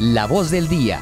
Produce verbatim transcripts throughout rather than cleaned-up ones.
La Voz del Día.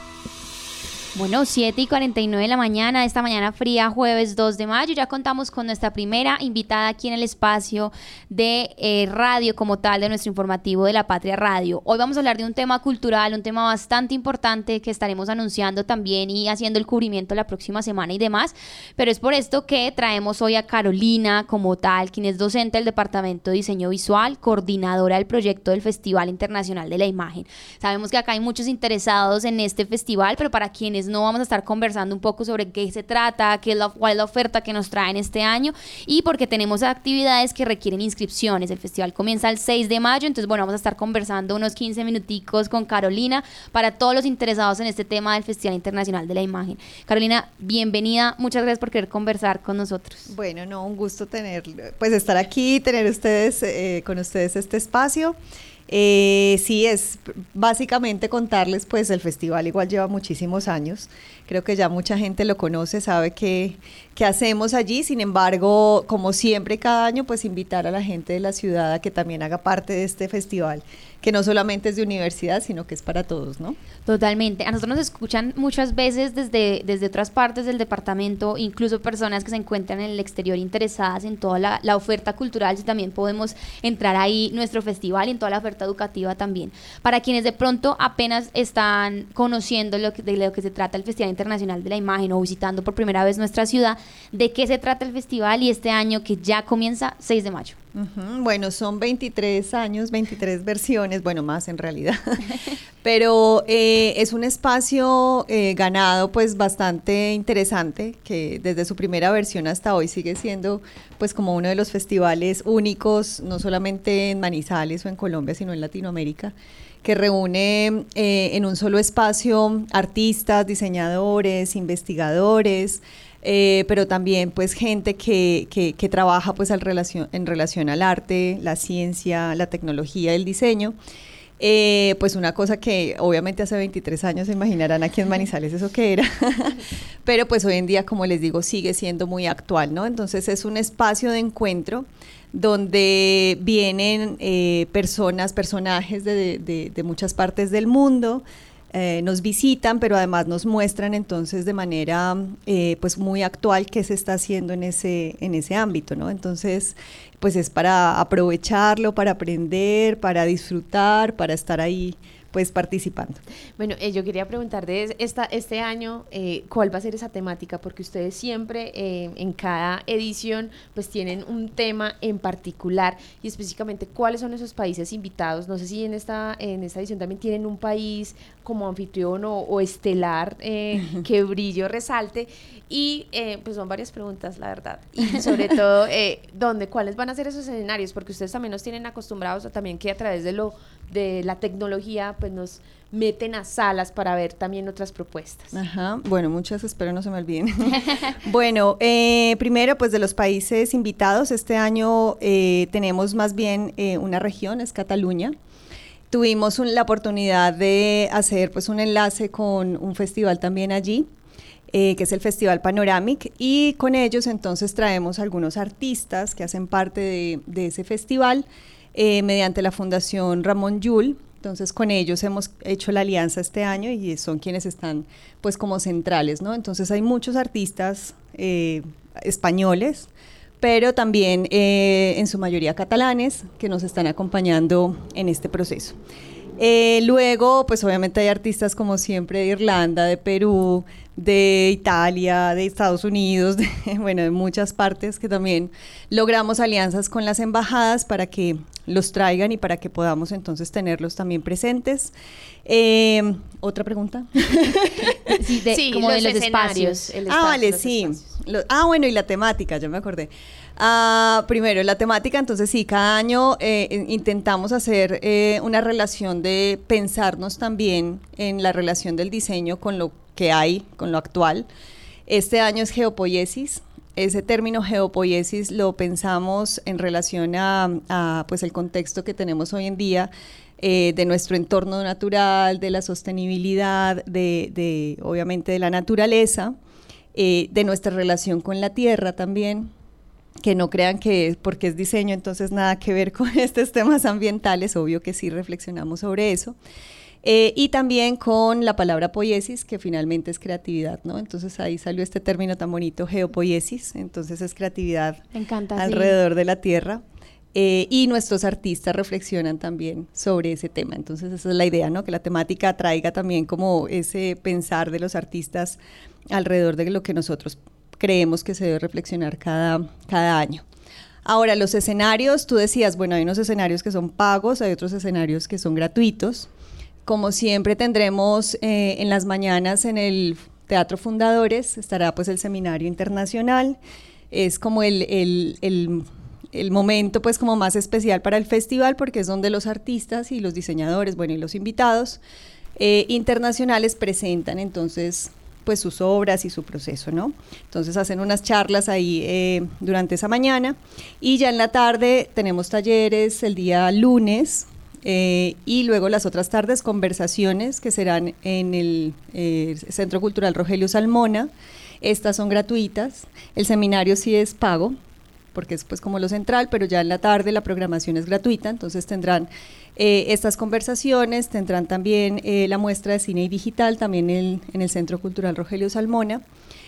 Bueno, siete y cuarenta y nueve de la mañana, esta mañana fría, jueves dos de mayo, ya contamos con nuestra primera invitada aquí en el espacio de eh, radio como tal, de nuestro informativo de La Patria Radio. Hoy vamos a hablar de un tema cultural, un tema bastante importante que estaremos anunciando también y haciendo el cubrimiento la próxima semana y demás, pero es por esto que traemos hoy a Carolina como tal, quien es docente del Departamento de Diseño Visual, coordinadora del proyecto del Festival Internacional de la Imagen. Sabemos que acá hay muchos interesados en este festival, pero para quienes no, vamos a estar conversando un poco sobre qué se trata, qué es la, cuál es la oferta que nos traen este año y porque tenemos actividades que requieren inscripciones. El festival comienza el seis de mayo, entonces bueno, vamos a estar conversando unos quince minuticos con Carolina para todos los interesados en este tema del Festival Internacional de la Imagen. Carolina, bienvenida, muchas gracias por querer conversar con nosotros. Bueno, no, un gusto tener, pues estar aquí, tener ustedes, eh, con ustedes este espacio. Eh, sí, es básicamente contarles, pues el festival igual lleva muchísimos años, creo que ya mucha gente lo conoce, sabe qué qué hacemos allí. Sin embargo, como siempre cada año, pues invitar a la gente de la ciudad a que también haga parte de este festival, que no solamente es de universidad, sino que es para todos, ¿no? Totalmente, a nosotros nos escuchan muchas veces desde, desde otras partes del departamento, incluso personas que se encuentran en el exterior interesadas en toda la, la oferta cultural, si también podemos entrar ahí nuestro festival y en toda la oferta educativa también. Para quienes de pronto apenas están conociendo lo que, de lo que se trata el Festival Internacional de la Imagen o visitando por primera vez nuestra ciudad, ¿de qué se trata el festival y este año que ya comienza seis de mayo? Uh-huh. Bueno, son veintitrés años, veintitrés versiones, bueno, más en realidad, pero eh, es un espacio eh, ganado pues bastante interesante, que desde su primera versión hasta hoy sigue siendo pues como uno de los festivales únicos, no solamente en Manizales o en Colombia, sino en Latinoamérica, que reúne eh, en un solo espacio artistas, diseñadores, investigadores, Eh, pero también pues gente que, que, que trabaja pues al relación, en relación al arte, la ciencia, la tecnología, el diseño. Eh, pues una cosa que obviamente hace veintitrés años se imaginarán aquí en Manizales eso que era, pero pues hoy en día, como les digo, sigue siendo muy actual, ¿no? Entonces es un espacio de encuentro donde vienen eh, personas, personajes de, de, de muchas partes del mundo. Eh, nos visitan, pero además nos muestran entonces de manera eh, pues muy actual qué se está haciendo en ese, en ese ámbito, ¿no? Entonces, pues es para aprovecharlo, para aprender, para disfrutar, para estar ahí pues participando. Bueno, eh, yo quería preguntar de esta, este año, eh, ¿cuál va a ser esa temática? Porque ustedes siempre eh, en cada edición pues tienen un tema en particular y específicamente cuáles son esos países invitados. No sé si en esta, en esta edición también tienen un país como anfitrión o, o estelar eh, que brille o resalte y eh, pues son varias preguntas, la verdad, y sobre todo, eh, ¿dónde, cuáles van a ser esos escenarios? Porque ustedes también nos tienen acostumbrados a también que a través de lo de la tecnología pues nos meten a salas para ver también otras propuestas. Ajá, bueno, muchas, espero no se me olviden. Bueno, eh, primero pues de los países invitados, este año eh, tenemos más bien eh, una región, es Cataluña. Tuvimos un, la oportunidad de hacer pues un enlace con un festival también allí, eh, que es el Festival Panoramic, y con ellos entonces traemos algunos artistas que hacen parte de, de ese festival, eh, mediante la Fundación Ramón Llull. Entonces con ellos hemos hecho la alianza este año y son quienes están pues como centrales, ¿no? Entonces hay muchos artistas eh, españoles, pero también eh, en su mayoría catalanes que nos están acompañando en este proceso. Eh, luego, pues obviamente hay artistas como siempre de Irlanda, de Perú, de Italia, de Estados Unidos, de, bueno, de muchas partes que también logramos alianzas con las embajadas para que los traigan y para que podamos entonces tenerlos también presentes. Eh, ¿Otra pregunta? Sí, de, sí, como los de los escenarios, espacios. el Ah, espacio, vale, los sí. espacios. Lo, ah, bueno, y la temática, ya me acordé. Ah, primero, la temática, entonces sí, cada año eh, intentamos hacer eh, una relación de pensarnos también en la relación del diseño con lo que hay, con lo actual. Este año es geopoiesis. Ese término geopoiesis lo pensamos en relación a, a pues el contexto que tenemos hoy en día, eh, de nuestro entorno natural, de la sostenibilidad, de, de obviamente de la naturaleza, eh, de nuestra relación con la tierra también, que no crean que porque es diseño entonces nada que ver con estos temas ambientales, obvio que sí reflexionamos sobre eso. Eh, y también con la palabra poiesis, que finalmente es creatividad, ¿no? Entonces ahí salió este término tan bonito, geopoiesis, entonces es creatividad Me encanta, alrededor sí. de la Tierra. Eh, y nuestros artistas reflexionan también sobre ese tema, entonces esa es la idea, ¿no? Que la temática traiga también como ese pensar de los artistas alrededor de lo que nosotros creemos que se debe reflexionar cada, cada año. Ahora, los escenarios, tú decías, bueno, hay unos escenarios que son pagos, hay otros escenarios que son gratuitos. Como siempre tendremos eh, en las mañanas en el Teatro Fundadores, estará pues el Seminario Internacional, es como el... el, el el momento pues como más especial para el festival porque es donde los artistas y los diseñadores, bueno, y los invitados eh, internacionales presentan entonces pues sus obras y su proceso, ¿no? Entonces hacen unas charlas ahí eh, durante esa mañana y ya en la tarde tenemos talleres el día lunes eh, y luego las otras tardes conversaciones que serán en el eh, Centro Cultural Rogelio Salmona. Estas son gratuitas, el seminario sí es pago, porque es pues como lo central, pero ya en la tarde la programación es gratuita, entonces tendrán eh, estas conversaciones, tendrán también eh, la muestra de cine y digital, también el, en el Centro Cultural Rogelio Salmona.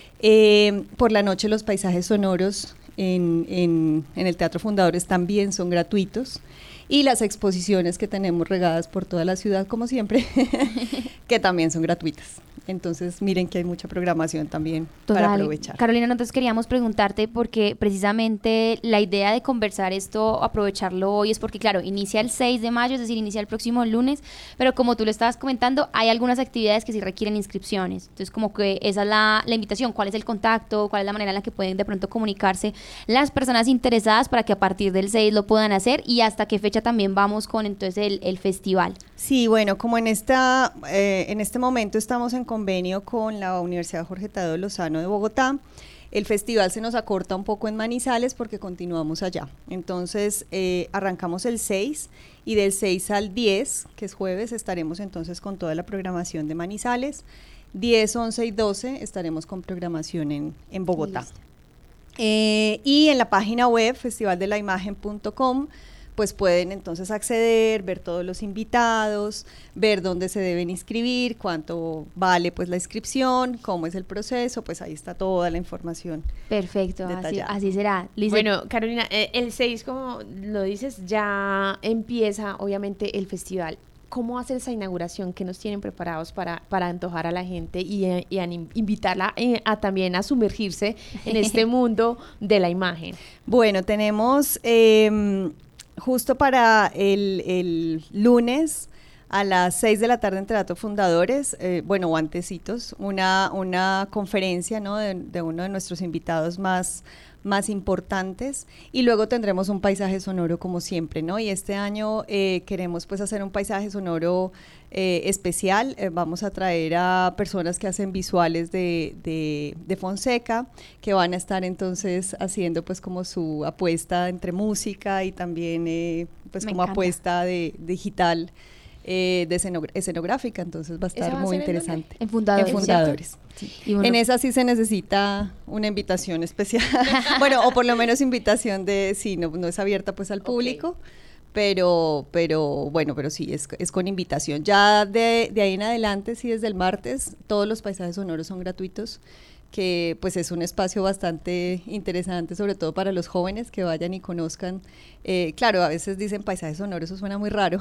Eh, por la noche los paisajes sonoros en, en, en el Teatro Fundadores también son gratuitos, y las exposiciones que tenemos regadas por toda la ciudad, como siempre, que también son gratuitas. Entonces, miren que hay mucha programación también Total. para aprovechar. Carolina, nosotros queríamos preguntarte porque precisamente la idea de conversar esto, aprovecharlo hoy, es porque, claro, inicia el seis de mayo, es decir, inicia el próximo lunes, pero como tú lo estabas comentando, hay algunas actividades que sí requieren inscripciones. Entonces, como que esa es la, la invitación, cuál es el contacto, cuál es la manera en la que pueden de pronto comunicarse las personas interesadas para que a partir del seis lo puedan hacer, y hasta qué fecha también vamos con entonces el, el festival. Sí, bueno, como en, esta, eh, en este momento estamos en convenio con la Universidad Jorge Tadeo Lozano de Bogotá, el festival se nos acorta un poco en Manizales porque continuamos allá. Entonces, eh, arrancamos el seis y del seis al diez, que es jueves, estaremos entonces con toda la programación de Manizales. diez, once y doce estaremos con programación en, en Bogotá. Eh, y en la página web festival de la imagen punto com pues pueden entonces acceder, ver todos los invitados, ver dónde se deben inscribir, cuánto vale pues la inscripción, cómo es el proceso, pues ahí está toda la información. Perfecto, así, así será. Lice. Bueno, Carolina, el seis, como lo dices, ya empieza obviamente el festival. ¿Cómo hacer esa inauguración? ¿Qué nos tienen preparados para, para antojar a la gente y, y a invitarla a, a también a sumergirse en este mundo de la imagen? Bueno, tenemos... Eh, justo para el, el lunes a las seis de la tarde en Teatro Fundadores, eh, bueno, o antecitos, una, una conferencia, ¿no? de, de uno de nuestros invitados más, más importantes, y luego tendremos un paisaje sonoro como siempre, ¿no? Y este año eh, queremos pues hacer un paisaje sonoro eh, especial, eh, vamos a traer a personas que hacen visuales de, de, de Fonseca, que van a estar entonces haciendo pues como su apuesta entre música y también eh, pues Me como encanta. apuesta de, digital. Eh, de escenográfica, entonces va a estar muy interesante. En Fundadores. En Fundadores. Sí. Y bueno, en esa sí se necesita una invitación especial. Bueno, o por lo menos invitación de, sí, no, no es abierta pues al público, okay. pero, pero bueno, pero sí, es, es con invitación. Ya de, de ahí en adelante, sí, desde el martes, todos los paisajes sonoros son gratuitos, que pues es un espacio bastante interesante, sobre todo para los jóvenes que vayan y conozcan. Eh, claro, a veces dicen paisajes sonoros, eso suena muy raro,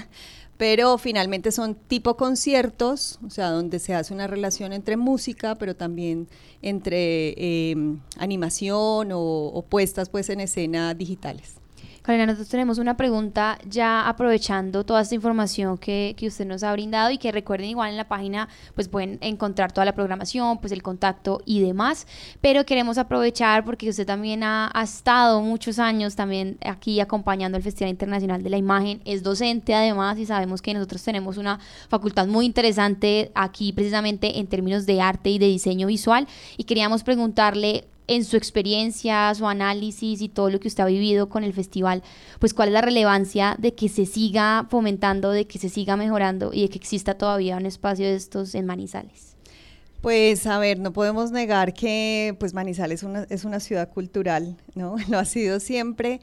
pero finalmente son tipo conciertos, o sea, donde se hace una relación entre música, pero también entre eh, animación o, o puestas pues en escena digitales. Carolina, nosotros tenemos una pregunta ya aprovechando toda esta información que, que usted nos ha brindado, y que recuerden igual en la página pues pueden encontrar toda la programación, pues el contacto y demás, pero queremos aprovechar porque usted también ha, ha estado muchos años también aquí acompañando el Festival Internacional de la Imagen, es docente además, y sabemos que nosotros tenemos una facultad muy interesante aquí precisamente en términos de arte y de diseño visual, y queríamos preguntarle, en su experiencia, su análisis y todo lo que usted ha vivido con el festival, pues cuál es la relevancia de que se siga fomentando, de que se siga mejorando y de que exista todavía un espacio de estos en Manizales. Pues a ver, no podemos negar que pues Manizales es una, es una ciudad cultural, ¿no? Lo ha sido siempre.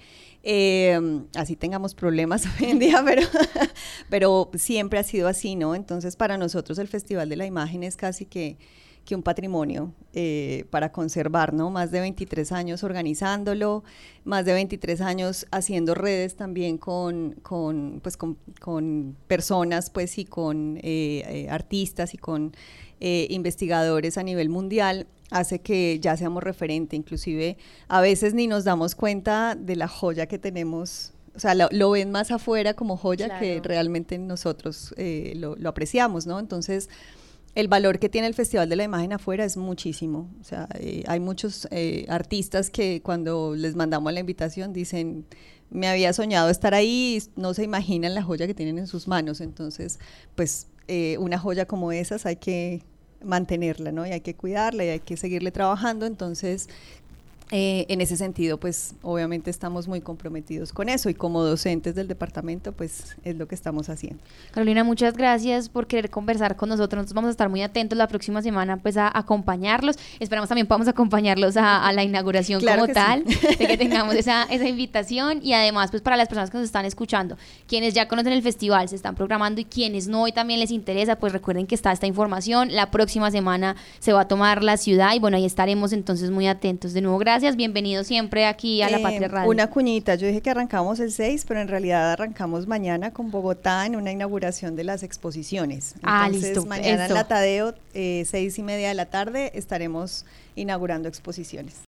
Eh, así tengamos problemas hoy en día, pero, pero siempre ha sido así, ¿no? Entonces, para nosotros el Festival de la Imagen es casi que, que un patrimonio eh, para conservar, ¿no? Más de veintitrés años organizándolo, más de veintitrés años haciendo redes también con, con, pues, con, con personas, pues, y con eh, eh, artistas y con eh, investigadores a nivel mundial, hace que ya seamos referente, inclusive a veces ni nos damos cuenta de la joya que tenemos, o sea, lo, lo ven más afuera como joya claro. que realmente nosotros eh, lo, lo apreciamos, ¿no? Entonces, el valor que tiene el Festival de la Imagen afuera es muchísimo, o sea, eh, hay muchos eh, artistas que cuando les mandamos la invitación dicen, me había soñado estar ahí, no se imaginan la joya que tienen en sus manos, entonces, pues, eh, una joya como esas hay que mantenerla, ¿no? Y hay que cuidarla y hay que seguirle trabajando, entonces eh, en ese sentido pues obviamente estamos muy comprometidos con eso y como docentes del departamento pues es lo que estamos haciendo. Carolina, muchas gracias por querer conversar con nosotros, nosotros vamos a estar muy atentos la próxima semana pues a acompañarlos, esperamos también podamos acompañarlos a, a la inauguración claro como tal, sí. de que tengamos esa, esa invitación y además pues para las personas que nos están escuchando, quienes ya conocen el festival, se están programando y quienes no y también les interesa, pues recuerden que está esta información, la próxima semana se va a tomar la ciudad y bueno, ahí estaremos entonces muy atentos. De nuevo, gracias. Gracias, bienvenido siempre aquí a La eh, Patria Radio. Una cuñita, yo dije que arrancamos el seis, pero en realidad arrancamos mañana con Bogotá en una inauguración de las exposiciones. Entonces, ah, listo. mañana Esto. en la Tadeo, eh, seis y media de la tarde, estaremos inaugurando exposiciones.